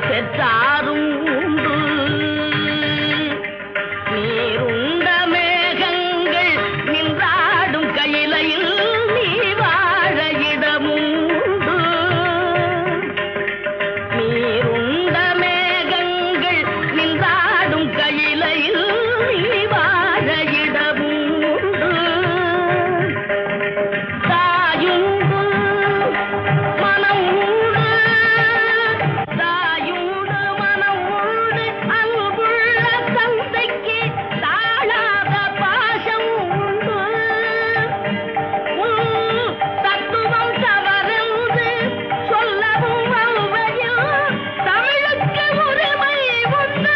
பெற்றாரும் உண்டு. நீருண்ட மேகங்கள் நின்றாடும் கையிலையில் நீ வாழ இடமும் உண்டு. நீருண்ட மேகங்கள் நின்றாடும் கையிலையில் நீ வாழ இடமும் உண்டு. தாயுண்டு மனம் உண்டு, தாயுண்டு மனம் உண்டு, அன்புள்ள தந்தைக்கு தாழாத பாசம் உண்டு. தத்துவம் தவறென்று சொல்லவும் அவ்வையில் தமிழுக்கு உரிமை உண்டு.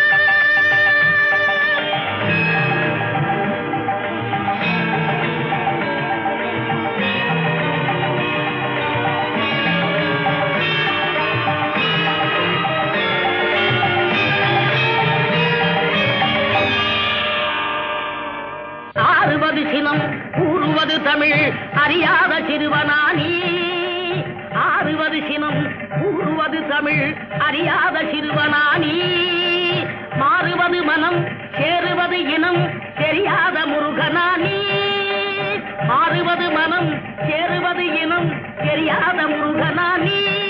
ஆறுவது சினம் கூறுவது தமிழ் அறியாத சிறுவனானி. ஆறுவது சினம் கூறுவது தமிழ் அறியாத சிறுவனானி. மாறுவது மனம் சேருவது இனம் தெரியாத முருகனானி. மாறுவது மனம் சேருவது இனம் தெரியாத முருகனானி.